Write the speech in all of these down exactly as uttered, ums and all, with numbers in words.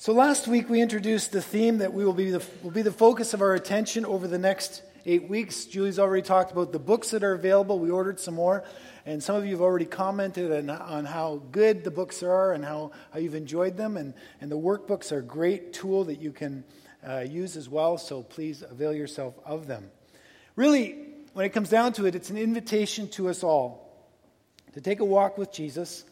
So last week we introduced the theme that we will be the, will be the focus of our attention over the next eight weeks. Julie's already talked about the books that are available. We ordered some more, and some of you have already commented on, on how good the books are and how, how you've enjoyed them. And, and the workbooks are a great tool that you can uh, use as well, so please avail yourself of them. Really, when it comes down to it, it's an invitation to us all to take a walk with Jesus,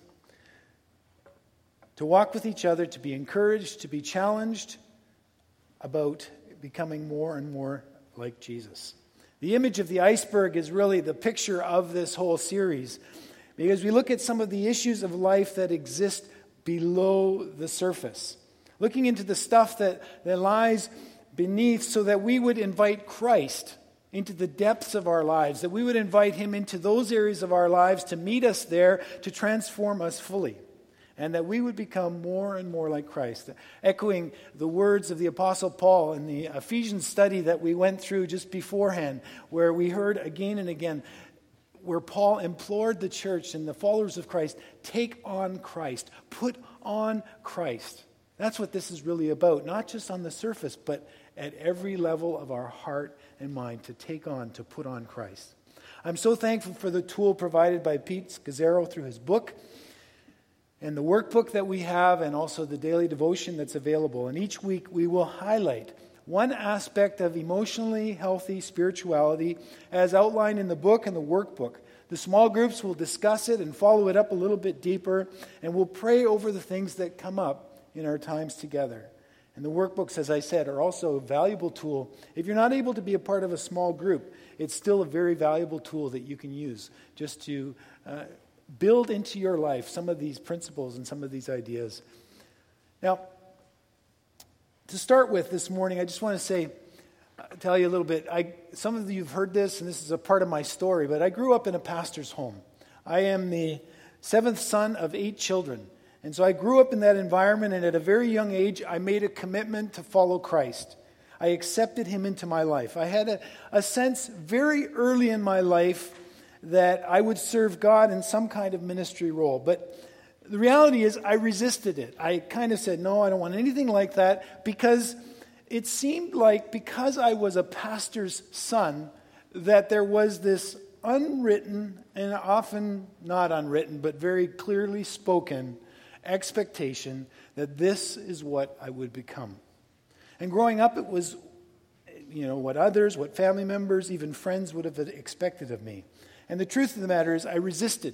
to walk with each other, to be encouraged, to be challenged about becoming more and more like Jesus. The image of the iceberg is really the picture of this whole series, because we look at some of the issues of life that exist below the surface, looking into the stuff that, that lies beneath, so that we would invite Christ into the depths of our lives, that we would invite Him into those areas of our lives to meet us there, to transform us fully. And that we would become more and more like Christ. Echoing the words of the Apostle Paul in the Ephesians study that we went through just beforehand, where we heard again and again, where Paul implored the church and the followers of Christ, take on Christ, put on Christ. That's what this is really about, not just on the surface, but at every level of our heart and mind, to take on, to put on Christ. I'm so thankful for the tool provided by Pete Scazzaro through his book, and the workbook that we have, and also the daily devotion that's available. And each week we will highlight one aspect of emotionally healthy spirituality as outlined in the book and the workbook. The small groups will discuss it and follow it up a little bit deeper, and we'll pray over the things that come up in our times together. And the workbooks, as I said, are also a valuable tool. If you're not able to be a part of a small group, it's still a very valuable tool that you can use just to uh, build into your life some of these principles and some of these ideas. Now, to start with this morning, I just want to say, uh, tell you a little bit. I, some of you have heard this, and this is a part of my story, but I grew up in a pastor's home. I am the seventh son of eight children. And so I grew up in that environment, and at a very young age, I made a commitment to follow Christ. I accepted Him into my life. I had a, a sense very early in my life that I would serve God in some kind of ministry role. But the reality is I resisted it. I kind of said, no, I don't want anything like that, because it seemed like because I was a pastor's son, that there was this unwritten, and often not unwritten, but very clearly spoken expectation that this is what I would become. And growing up, it was, you know, what others, what family members, even friends would have expected of me. And the truth of the matter is I resisted.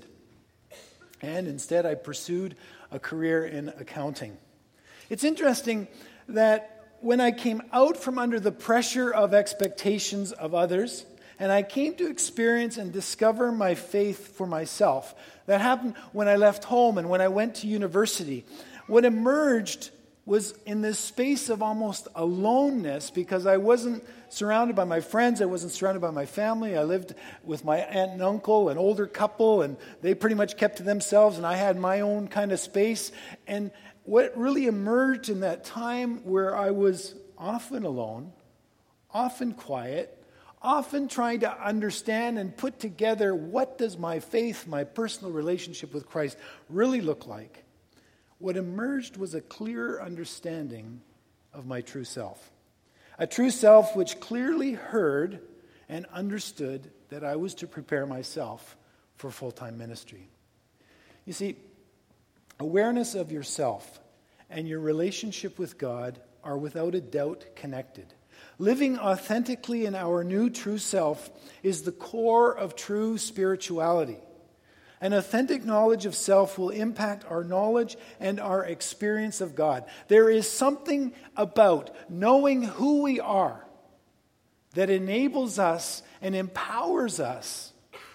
And instead I pursued a career in accounting. It's interesting that when I came out from under the pressure of expectations of others, and I came to experience and discover my faith for myself, that happened when I left home and when I went to university. What emerged was in this space of almost aloneness, because I wasn't surrounded by my friends, I wasn't surrounded by my family. I lived with my aunt and uncle, an older couple, and they pretty much kept to themselves, and I had my own kind of space. And what really emerged in that time, where I was often alone, often quiet, often trying to understand and put together, what does my faith, my personal relationship with Christ really look like? What emerged was a clearer understanding of my true self. A true self which clearly heard and understood that I was to prepare myself for full-time ministry. You see, awareness of yourself and your relationship with God are without a doubt connected. Living authentically in our new true self is the core of true spirituality. An authentic knowledge of self will impact our knowledge and our experience of God. There is something about knowing who we are that enables us and empowers us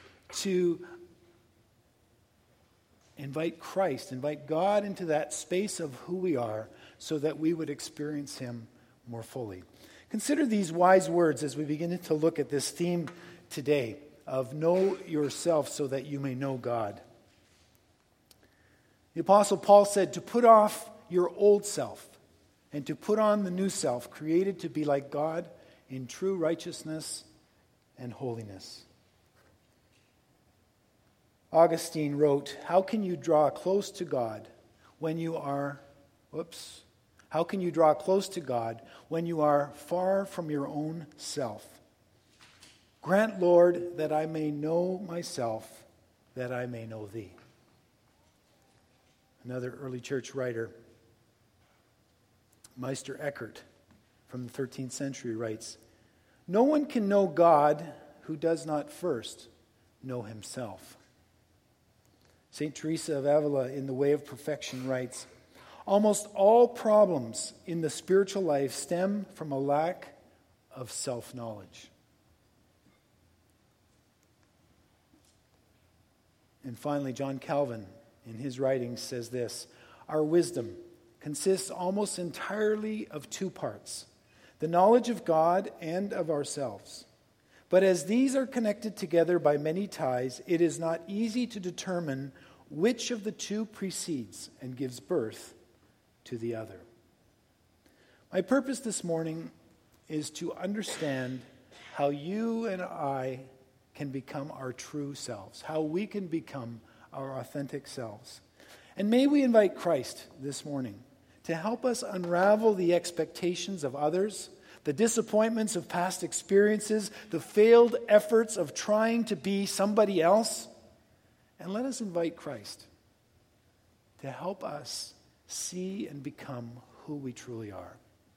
to invite Christ, invite God into that space of who we are, so that we would experience Him more fully. Consider these wise words as we begin to look at this theme today of know yourself so that you may know God. The Apostle Paul said to put off your old self and to put on the new self, created to be like God in true righteousness and holiness. Augustine wrote, "How can you draw close to God when you are, whoops, How can you draw close to God when you are far from your own self? Grant, Lord, that I may know myself, that I may know thee. Another early church writer, Meister Eckhart, from the thirteenth century, writes, "No one can know God who does not first know himself." Saint Teresa of Avila, in The Way of Perfection, writes, "Almost all problems in the spiritual life stem from a lack of self-knowledge." And finally, John Calvin, in his writings, says this, "Our wisdom consists almost entirely of two parts, the knowledge of God and of ourselves. But as these are connected together by many ties, it is not easy to determine which of the two precedes and gives birth to the other." My purpose this morning is to understand how you and I can become our true selves, how we can become our authentic selves. And may we invite Christ this morning to help us unravel the expectations of others, the disappointments of past experiences, the failed efforts of trying to be somebody else. And let us invite Christ to help us see and become who we truly are.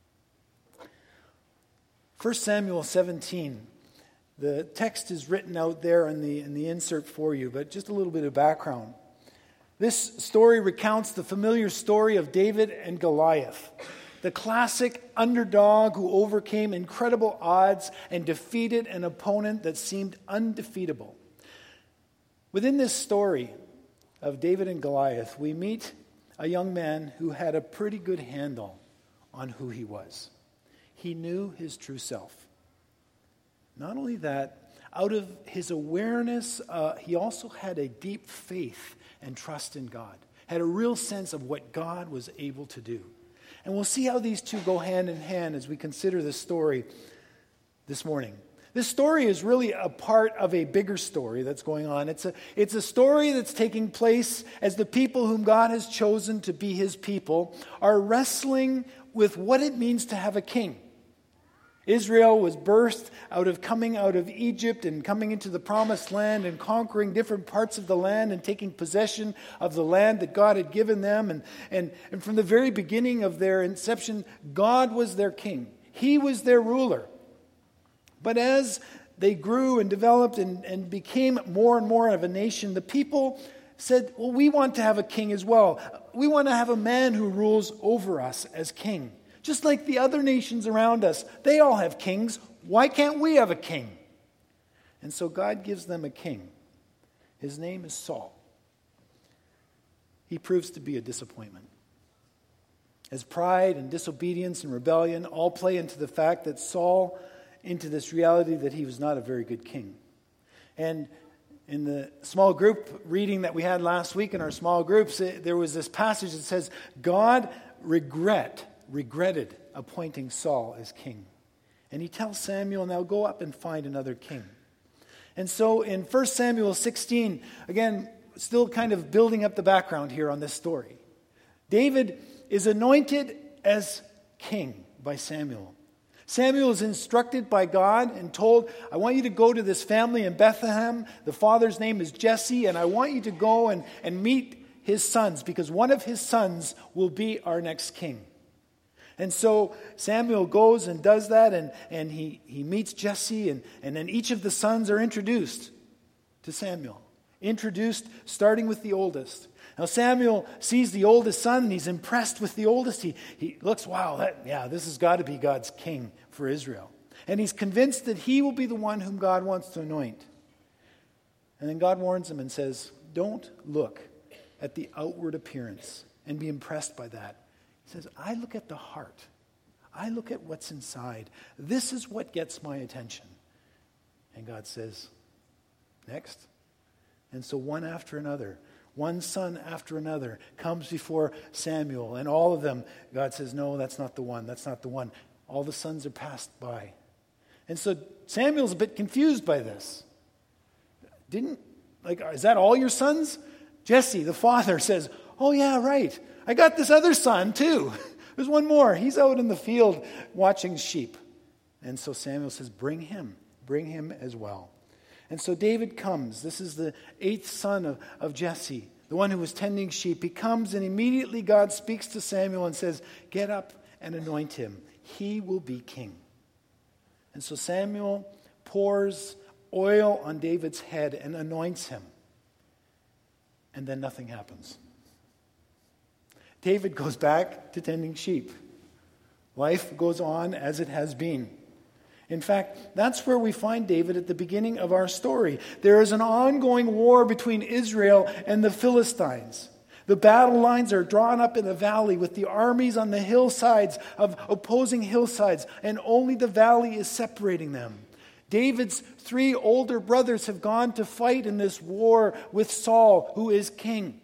First Samuel seventeen. The text is written out there in the, in the insert for you, but just a little bit of background. This story recounts the familiar story of David and Goliath, the classic underdog who overcame incredible odds and defeated an opponent that seemed undefeatable. Within this story of David and Goliath, we meet a young man who had a pretty good handle on who he was. He knew his true self. Not only that, out of his awareness, uh, he also had a deep faith and trust in God, had a real sense of what God was able to do. And we'll see how these two go hand in hand as we consider this story this morning. This story is really a part of a bigger story that's going on. It's a, it's a story that's taking place as the people whom God has chosen to be his people are wrestling with what it means to have a king. Israel was birthed out of coming out of Egypt and coming into the promised land and conquering different parts of the land and taking possession of the land that God had given them. And, and, and from the very beginning of their inception, God was their king. He was their ruler. But as they grew and developed and, and became more and more of a nation, the people said, well, we want to have a king as well. We want to have a man who rules over us as king. Just like the other nations around us, they all have kings. Why can't we have a king? And so God gives them a king. His name is Saul. He proves to be a disappointment. As pride and disobedience and rebellion all play into the fact that Saul, into this reality that he was not a very good king. And in the small group reading that we had last week in our small groups, there was this passage that says, God regret regretted appointing Saul as king. And he tells Samuel, now go up and find another king. And so in First Samuel sixteen, again, still kind of building up the background here on this story, David is anointed as king by Samuel. Samuel is instructed by God and told, I want you to go to this family in Bethlehem. The father's name is Jesse, and I want you to go and, and meet his sons, because one of his sons will be our next king. And so Samuel goes and does that, and, and he, he meets Jesse, and, and then each of the sons are introduced to Samuel. Introduced, starting with the oldest. Now Samuel sees the oldest son, and he's impressed with the oldest. He, he looks, wow, that, yeah, this has got to be God's king for Israel. And he's convinced that he will be the one whom God wants to anoint. And then God warns him and says, don't look at the outward appearance and be impressed by that. He says, I look at the heart. I look at what's inside. This is what gets my attention. And God says, next. And so one after another, one son after another comes before Samuel. And all of them, God says, no, that's not the one. That's not the one. All the sons are passed by. And so Samuel's a bit confused by this. Didn't, like, is that all your sons? Jesse, the father, says, oh yeah, right. I got this other son too. There's one more. He's out in the field watching sheep. And so Samuel says, bring him. Bring him as well. And so David comes. This is the eighth son of, of Jesse, the one who was tending sheep. He comes and immediately God speaks to Samuel and says, get up and anoint him. He will be king. And so Samuel pours oil on David's head and anoints him. And then nothing happens. David goes back to tending sheep. Life goes on as it has been. In fact, that's where we find David at the beginning of our story. There is an ongoing war between Israel and the Philistines. The battle lines are drawn up in the valley with the armies on the hillsides of opposing hillsides, and only the valley is separating them. David's three older brothers have gone to fight in this war with Saul, who is king.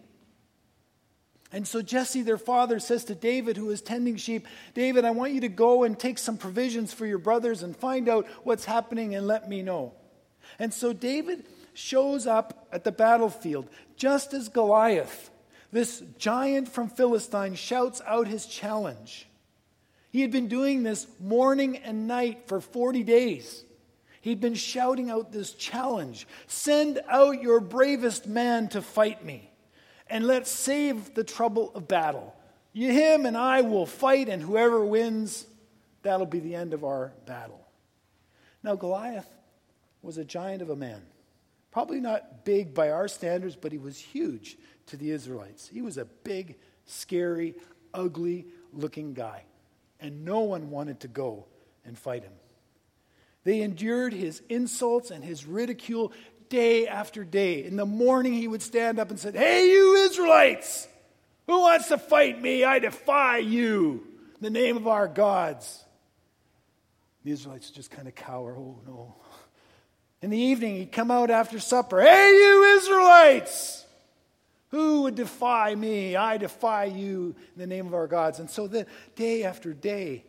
And so Jesse, their father, says to David, who is tending sheep, David, I want you to go and take some provisions for your brothers and find out what's happening and let me know. And so David shows up at the battlefield just as Goliath, this giant from Philistine, shouts out his challenge. He had been doing this morning and night for forty days. He'd been shouting out this challenge. Send out your bravest man to fight me. And let's save the trouble of battle. You, him and I will fight, and whoever wins, that'll be the end of our battle. Now, Goliath was a giant of a man. Probably not big by our standards, but he was huge to the Israelites. He was a big, scary, ugly-looking guy. And no one wanted to go and fight him. They endured his insults and his ridicule day after day. In the morning, he would stand up and say, hey, you Israelites, who wants to fight me? I defy you in the name of our gods. The Israelites just kind of cower. Oh, no. In the evening, he'd come out after supper. Hey, you Israelites, who would defy me? I defy you in the name of our gods. And so then, day after day,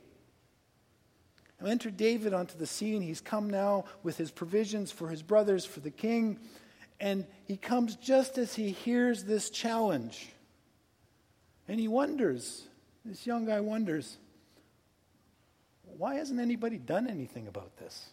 enter David onto the scene. He's come now with his provisions for his brothers, for the king. And he comes just as he hears this challenge. And he wonders, this young guy wonders, why hasn't anybody done anything about this?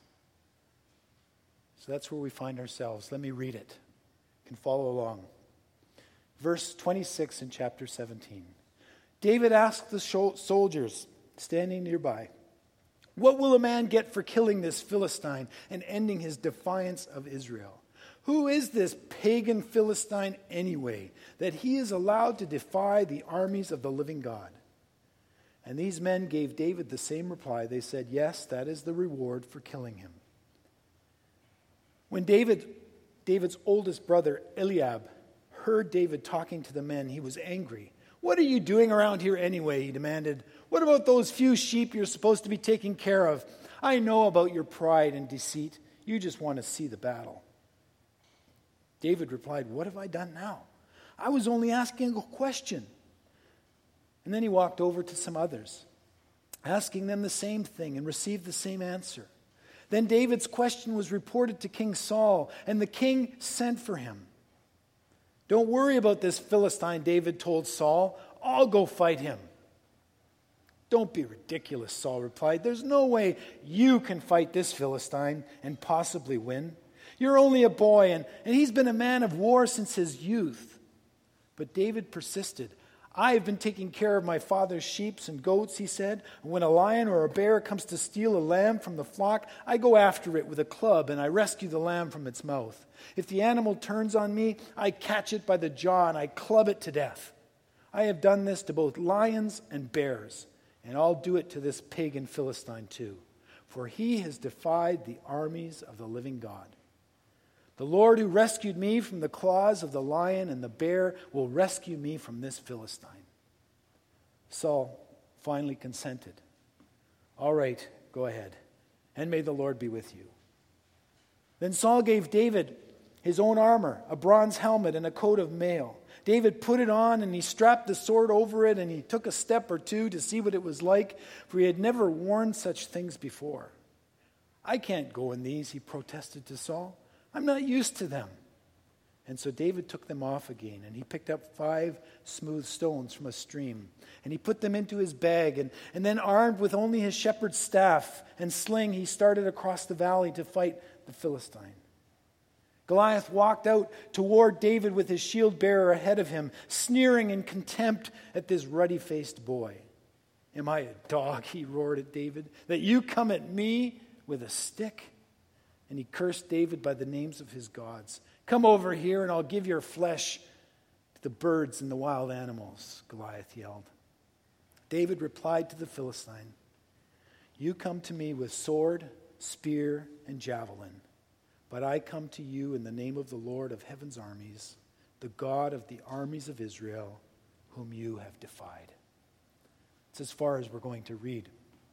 So that's where we find ourselves. Let me read it. You can follow along. Verse twenty-six in chapter seventeen. David asked the soldiers standing nearby, what will a man get for killing this Philistine and ending his defiance of Israel? Who is this pagan Philistine anyway, that he is allowed to defy the armies of the living God? And these men gave David the same reply. They said, yes, that is the reward for killing him. When David, David's oldest brother, Eliab, heard David talking to the men, he was angry. What are you doing around here anyway? He demanded. What about those few sheep you're supposed to be taking care of? I know about your pride and deceit. You just want to see the battle. David replied, what have I done now? I was only asking a question. And then he walked over to some others, asking them the same thing, and received the same answer. Then David's question was reported to King Saul, and the king sent for him. Don't worry about this Philistine, David told Saul. I'll go fight him. Don't be ridiculous, Saul replied. There's no way you can fight this Philistine and possibly win. You're only a boy, and, and he's been a man of war since his youth. But David persisted. I have been taking care of my father's sheep and goats, he said. When a lion or a bear comes to steal a lamb from the flock, I go after it with a club and I rescue the lamb from its mouth. If the animal turns on me, I catch it by the jaw and I club it to death. I have done this to both lions and bears, and I'll do it to this pagan Philistine too, for he has defied the armies of the living God. The Lord who rescued me from the claws of the lion and the bear will rescue me from this Philistine. Saul finally consented. All right, go ahead, and may the Lord be with you. Then Saul gave David his own armor, a bronze helmet, and a coat of mail. David put it on, and he strapped the sword over it, and he took a step or two to see what it was like, for he had never worn such things before. I can't go in these, he protested to Saul. I'm not used to them. And so David took them off again, and he picked up five smooth stones from a stream, and he put them into his bag, and, and then armed with only his shepherd's staff and sling, he started across the valley to fight the Philistine. Goliath walked out toward David with his shield bearer ahead of him, sneering in contempt at this ruddy-faced boy. "Am I a dog," he roared at David, "that you come at me with a stick?" And he cursed David by the names of his gods. "Come over here and I'll give your flesh to the birds and the wild animals," Goliath yelled. David replied to the Philistine, "You come to me with sword, spear, and javelin, but I come to you in the name of the Lord of heaven's armies, the God of the armies of Israel, whom you have defied." It's as far as we're going to read.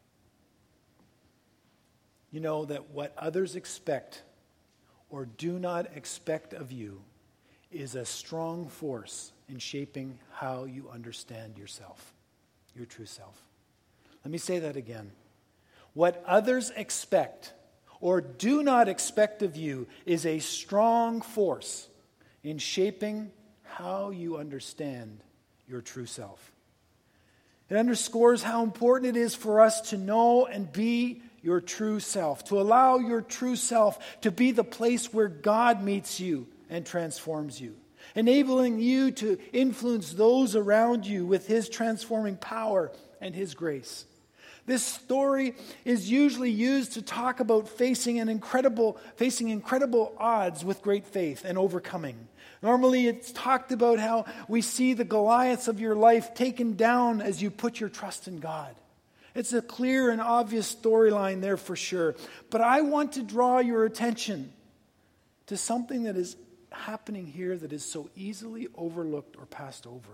You know that what others expect or do not expect of you is a strong force in shaping how you understand yourself, your true self. Let me say that again. What others expect or do not expect of you is a strong force in shaping how you understand your true self. It underscores how important it is for us to know and be your true self, to allow your true self to be the place where God meets you and transforms you, enabling you to influence those around you with His transforming power and His grace. This story is usually used to talk about facing an incredible, facing incredible odds with great faith and overcoming. Normally it's talked about how we see the Goliaths of your life taken down as you put your trust in God. It's a clear and obvious storyline there for sure. But I want to draw your attention to something that is happening here that is so easily overlooked or passed over.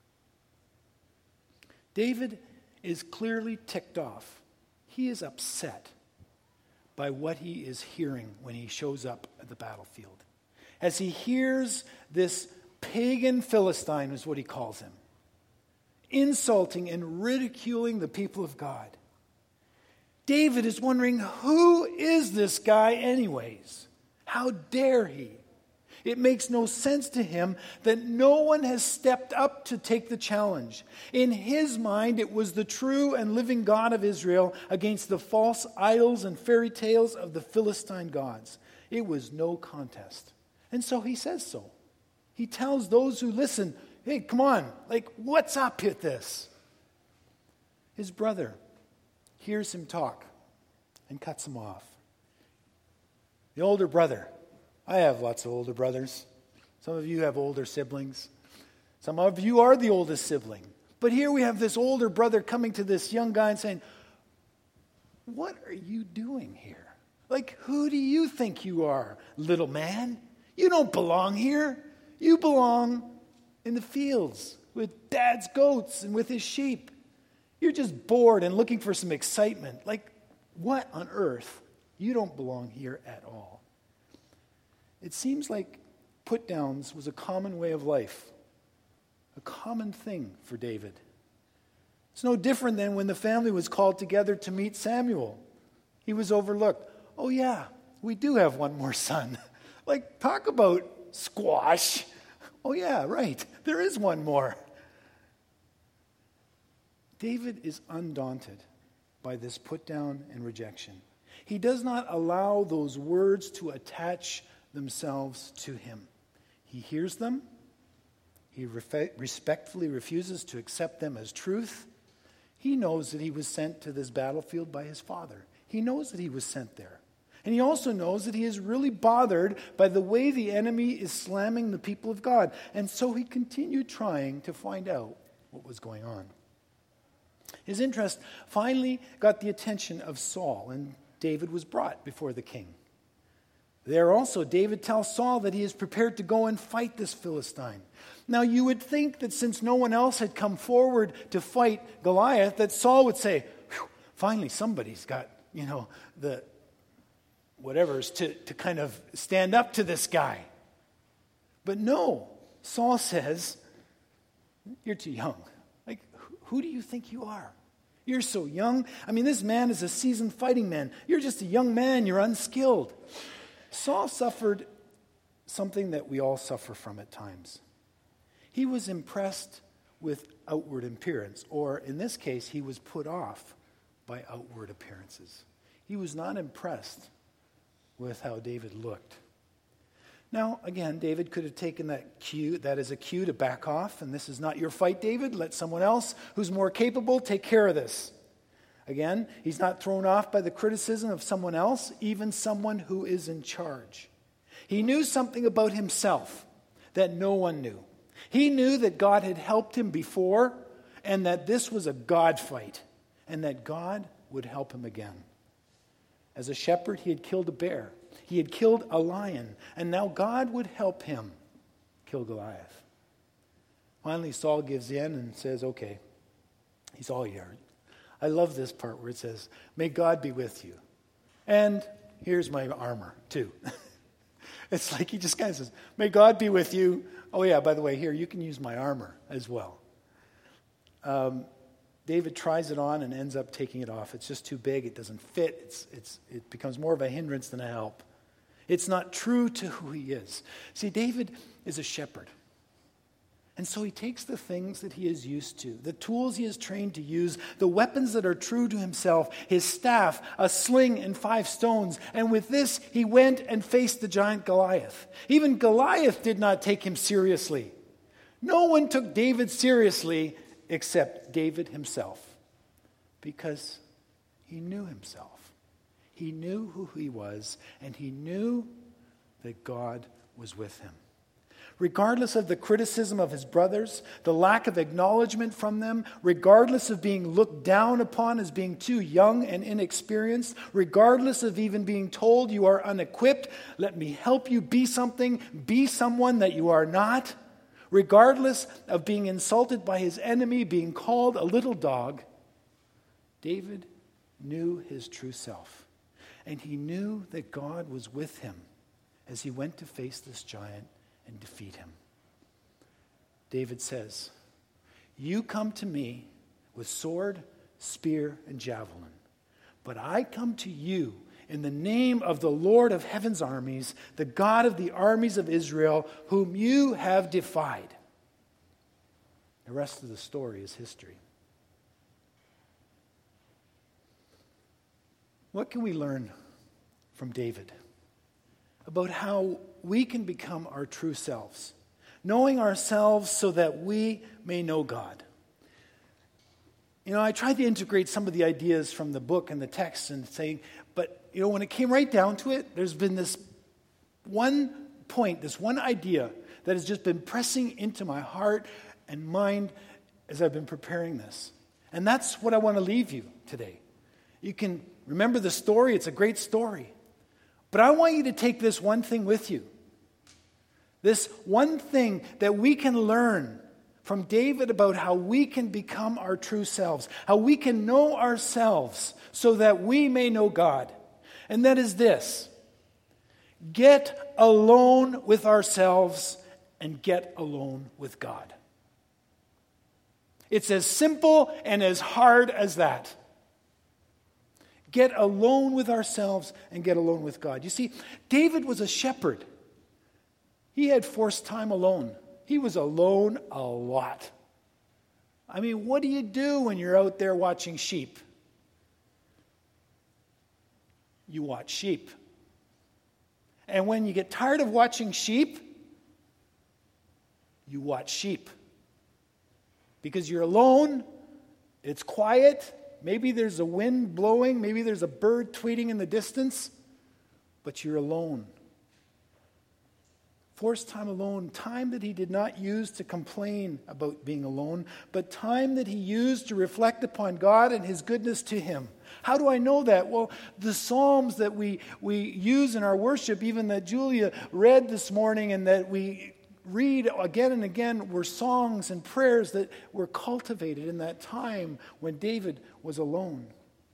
David is clearly ticked off. He is upset by what he is hearing when he shows up at the battlefield. As he hears this pagan Philistine, is what he calls him, insulting and ridiculing the people of God. David is wondering, who is this guy anyways? How dare he? It makes no sense to him that no one has stepped up to take the challenge. In his mind, it was the true and living God of Israel against the false idols and fairy tales of the Philistine gods. It was no contest. And so he says so. He tells those who listen, hey, come on, like, what's up with this? His brother hears him talk and cuts him off. The older brother, I have lots of older brothers. Some of you have older siblings. Some of you are the oldest sibling. But here we have this older brother coming to this young guy and saying, what are you doing here? Like, who do you think you are, little man? You don't belong here. You belong in the fields with dad's goats and with his sheep. You're just bored and looking for some excitement. Like, what on earth? You don't belong here at all. It seems like put-downs was a common way of life, a common thing for David. It's no different than when the family was called together to meet Samuel. He was overlooked. Oh yeah, we do have one more son. Like, talk about squash. Oh yeah, right. There is one more. David is undaunted by this put down and rejection. He does not allow those words to attach themselves to him. He hears them. He refe- respectfully refuses to accept them as truth. He knows that he was sent to this battlefield by his father. He knows that he was sent there. And he also knows that he is really bothered by the way the enemy is slamming the people of God. And so he continued trying to find out what was going on. His interest finally got the attention of Saul, and David was brought before the king. There also, David tells Saul that he is prepared to go and fight this Philistine. Now, you would think that since no one else had come forward to fight Goliath, that Saul would say, finally, somebody's got, you know, the whatever's to, to kind of stand up to this guy. But no, Saul says, you're too young. Like, who do you think you are? You're so young. I mean, this man is a seasoned fighting man. You're just a young man. You're unskilled. Saul suffered something that we all suffer from at times. He was impressed with outward appearance, or in this case, he was put off by outward appearances. He was not impressed with how David looked. Now, again, David could have taken that cue, that as a cue to back off, and this is not your fight, David. Let someone else who's more capable take care of this. Again, he's not thrown off by the criticism of someone else, even someone who is in charge. He knew something about himself that no one knew. He knew that God had helped him before, and that this was a God fight, and that God would help him again. As a shepherd, he had killed a bear. He had killed a lion, and now God would help him kill Goliath. Finally, Saul gives in and says, okay, he's all yours. I love this part where it says, may God be with you. And here's my armor, too. It's like he just kind of says, may God be with you. Oh, yeah, by the way, here, you can use my armor as well. Um, David tries it on and ends up taking it off. It's just too big. It doesn't fit. It's, it's, it becomes more of a hindrance than a help. It's not true to who he is. See, David is a shepherd. And so he takes the things that he is used to, the tools he is trained to use, the weapons that are true to himself, his staff, a sling, and five stones. And with this, he went and faced the giant Goliath. Even Goliath did not take him seriously. No one took David seriously except David himself, because he knew himself. He knew who he was, and he knew that God was with him. Regardless of the criticism of his brothers, the lack of acknowledgement from them, regardless of being looked down upon as being too young and inexperienced, regardless of even being told you are unequipped, let me help you be something, be someone that you are not, regardless of being insulted by his enemy, being called a little dog, David knew his true self. And he knew that God was with him as he went to face this giant and defeat him. David says, you come to me with sword, spear, and javelin, but I come to you in the name of the Lord of heaven's armies, the God of the armies of Israel, whom you have defied. The rest of the story is history. What can we learn from David about how we can become our true selves, knowing ourselves so that we may know God? You know, I tried to integrate some of the ideas from the book and the text and saying, but, you know, when it came right down to it, there's been this one point, this one idea that has just been pressing into my heart and mind as I've been preparing this. And that's what I want to leave you today. You can remember the story. It's a great story. But I want you to take this one thing with you. This one thing that we can learn from David about how we can become our true selves, how we can know ourselves so that we may know God. And that is this: get alone with ourselves and get alone with God. It's as simple and as hard as that. Get alone with ourselves and get alone with God. You see, David was a shepherd. He had forced time alone. He was alone a lot. I mean, what do you do when you're out there watching sheep? You watch sheep. And when you get tired of watching sheep, you watch sheep. Because you're alone, it's quiet, maybe there's a wind blowing, maybe there's a bird tweeting in the distance, but you're alone. Forced time alone, time that he did not use to complain about being alone, but time that he used to reflect upon God and his goodness to him. How do I know that? Well, the Psalms that we, we use in our worship, even that Julia read this morning and that we read again and again, were songs and prayers that were cultivated in that time when David was alone.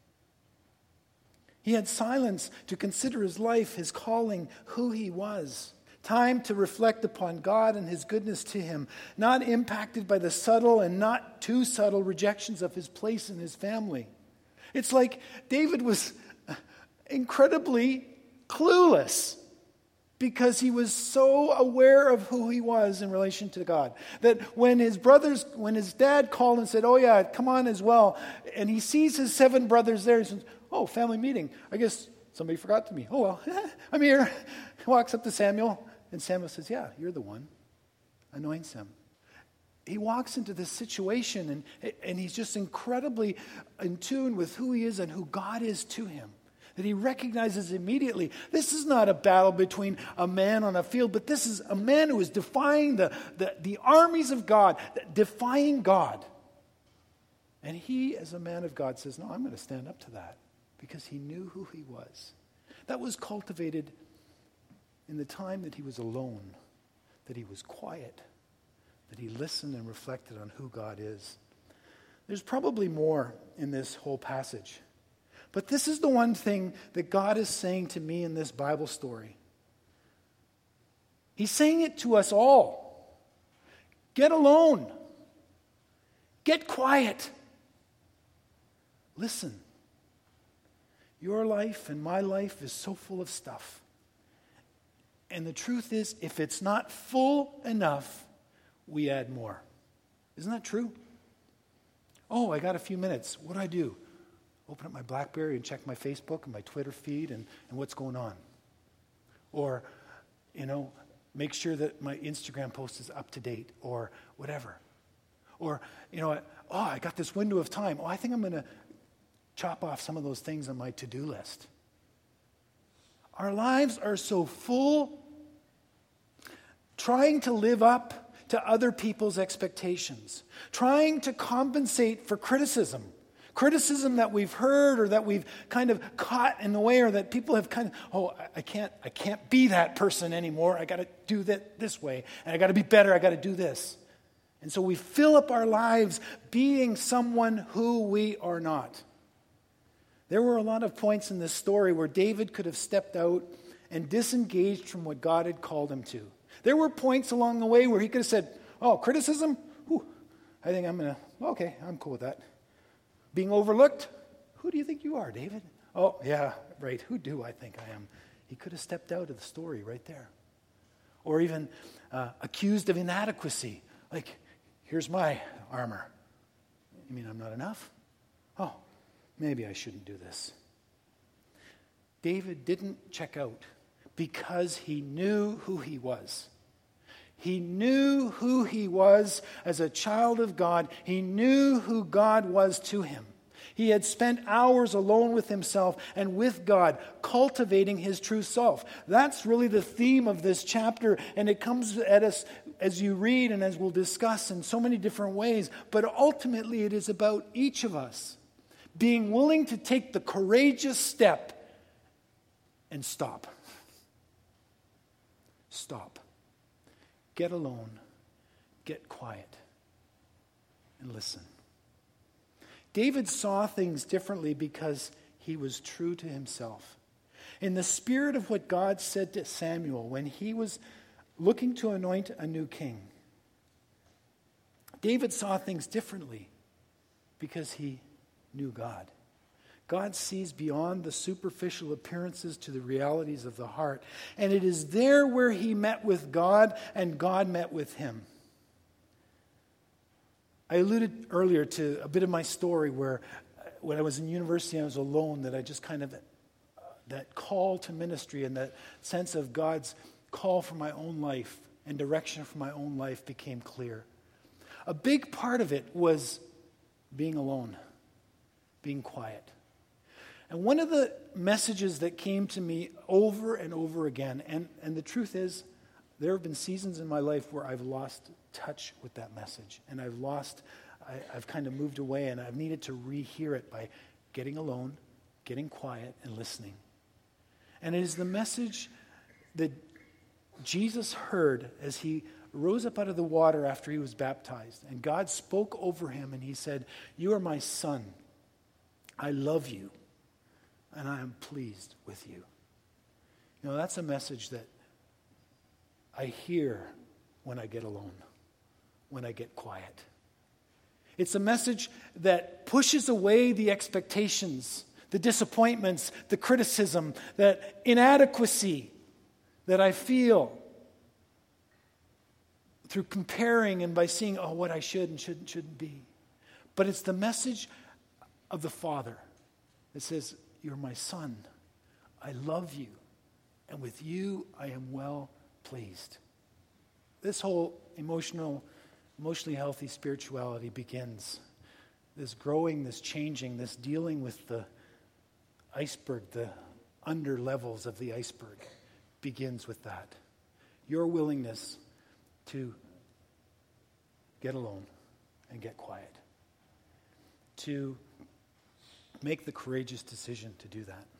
He had silence to consider his life, his calling, who he was. Time to reflect upon God and his goodness to him, not impacted by the subtle and not too subtle rejections of his place in his family. It's like David was incredibly clueless. because he was so aware of who he was in relation to God, that when his brothers, when his dad called and said, oh yeah, come on as well, and he sees his seven brothers there, he says, oh, family meeting. I guess somebody forgot to me. Oh well, I'm here. He walks up to Samuel, and Samuel says, yeah, you're the one. Anoints him. He walks into this situation, and, and he's just incredibly in tune with who he is and who God is to him. That he recognizes immediately, this is not a battle between a man on a field, but this is a man who is defying the, the, the armies of God, defying God. And he, as a man of God, says, no, I'm going to stand up to that, because he knew who he was. That was cultivated in the time that he was alone, that he was quiet, that he listened and reflected on who God is. There's probably more in this whole passage. But this is the one thing that God is saying to me in this Bible story. He's saying it to us all. Get alone. Get quiet. Listen. Your life and my life is so full of stuff. And the truth is, if it's not full enough, we add more. Isn't that true? Oh, I got a few minutes. What do I do? Open up my BlackBerry and check my Facebook and my Twitter feed and, and what's going on. Or, you know, make sure that my Instagram post is up to date or whatever. Or, you know, oh, I got this window of time. Oh, I think I'm going to chop off some of those things on my to-do list. Our lives are so full, trying to live up to other people's expectations, trying to compensate for criticism. Criticism that we've heard or that we've kind of caught in the way, or that people have kind of, oh, I can't, I can't be that person anymore. I got to do that this way, and I got to be better. I got to do this, and so we fill up our lives being someone who we are not. There were a lot of points in this story where David could have stepped out and disengaged from what God had called him to. There were points along the way where he could have said, "Oh, criticism? Whew, I think I'm gonna. Okay, I'm cool with that." Being overlooked? Who do you think you are, David? Oh, yeah, right. Who do I think I am? He could have stepped out of the story right there. Or even uh, accused of inadequacy. Like, here's my armor. You mean I'm not enough? Oh, maybe I shouldn't do this. David didn't check out because he knew who he was. He knew who he was as a child of God. He knew who God was to him. He had spent hours alone with himself and with God, cultivating his true self. That's really the theme of this chapter, and it comes at us as you read and as we'll discuss in so many different ways. But ultimately, it is about each of us being willing to take the courageous step and stop. Stop. Get alone, get quiet, and listen. David saw things differently because he was true to himself. In the spirit of what God said to Samuel when he was looking to anoint a new king, David saw things differently because he knew God. God sees beyond the superficial appearances to the realities of the heart. And it is there where he met with God and God met with him. I alluded earlier to a bit of my story where when I was in university I was alone, that I just kind of, uh, that call to ministry and that sense of God's call for my own life and direction for my own life became clear. A big part of it was being alone, being quiet. And one of the messages that came to me over and over again, and, and the truth is, there have been seasons in my life where I've lost touch with that message. And I've lost, I, I've kind of moved away, and I've needed to rehear it by getting alone, getting quiet, and listening. And it is the message that Jesus heard as he rose up out of the water after he was baptized. And God spoke over him, and he said, "You are my son. I love you. And I am pleased with you." You know, that's a message that I hear when I get alone, when I get quiet. It's a message that pushes away the expectations, the disappointments, the criticism, the inadequacy that I feel through comparing and by seeing, oh, what I should and shouldn't, shouldn't be. But it's the message of the Father that says, you're my son. I love you. And with you, I am well pleased. This whole emotional, emotionally healthy spirituality begins. This growing, this changing, this dealing with the iceberg, the under levels of the iceberg begins with that. Your willingness to get alone and get quiet. To make the courageous decision to do that.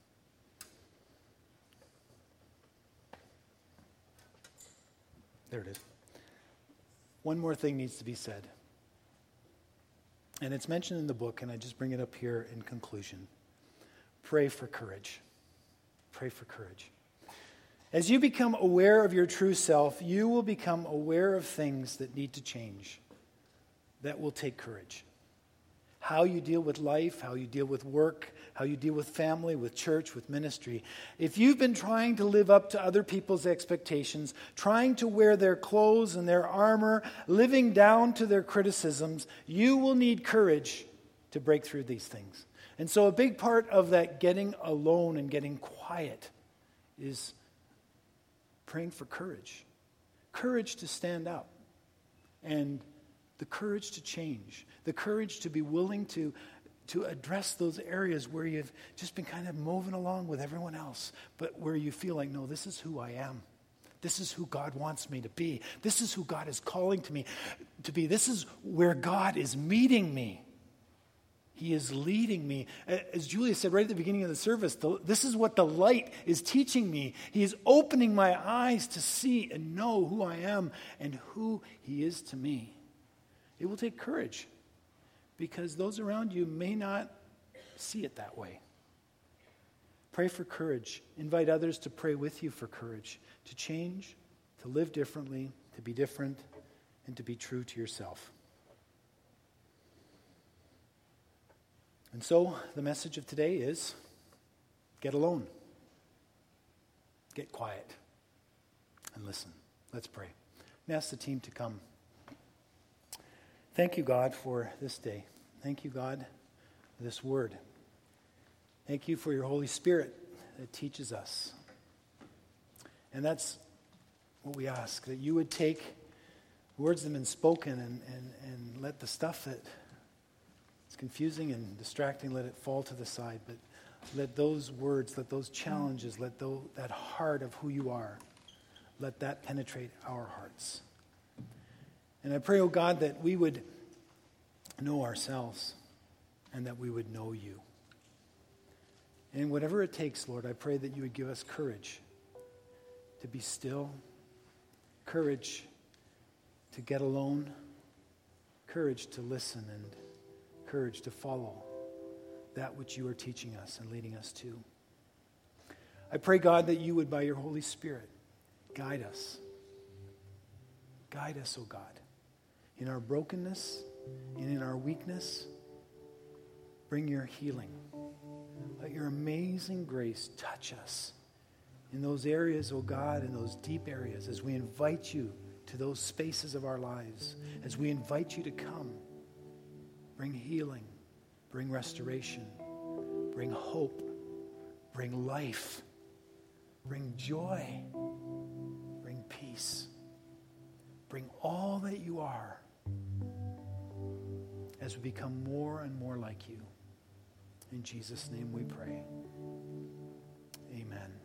There it is. One more thing needs to be said. And it's mentioned in the book, and I just bring it up here in conclusion. Pray for courage. Pray for courage. As you become aware of your true self, you will become aware of things that need to change, that will take courage. How you deal with life, how you deal with work, how you deal with family, with church, with ministry. If you've been trying to live up to other people's expectations, trying to wear their clothes and their armor, living down to their criticisms, you will need courage to break through these things. And so a big part of that getting alone and getting quiet is praying for courage. Courage to stand up. And the courage to change. The courage to be willing to, to address those areas where you've just been kind of moving along with everyone else, but where you feel like, no, this is who I am. This is who God wants me to be. This is who God is calling to me to be. This is where God is meeting me. He is leading me. As Julia said right at the beginning of the service, the, this is what the light is teaching me. He is opening my eyes to see and know who I am and who He is to me. It will take courage because those around you may not see it that way. Pray for courage. Invite others to pray with you for courage, to change, to live differently, to be different, and to be true to yourself. And so the message of today is get alone, get quiet, and listen. Let's pray. And ask the team to come. Thank you, God, for this day. Thank you, God, for this word. Thank you for your Holy Spirit that teaches us. And that's what we ask, that you would take words that have been spoken and, and, and let the stuff that is confusing and distracting, let it fall to the side. But let those words, let those challenges, let those, that heart of who you are, let that penetrate our hearts. And I pray, oh God, that we would know ourselves and that we would know you. And whatever it takes, Lord, I pray that you would give us courage to be still, courage to get alone, courage to listen, and courage to follow that which you are teaching us and leading us to. I pray, God, that you would, by your Holy Spirit, guide us. Guide us, oh God, in our brokenness and in our weakness. Bring your healing. Let your amazing grace touch us in those areas, oh God, in those deep areas, as we invite you to those spaces of our lives, as we invite you to come. Bring healing, bring restoration, bring hope, bring life, bring joy, bring peace. Bring all that you are as we become more and more like you. In Jesus' name we pray.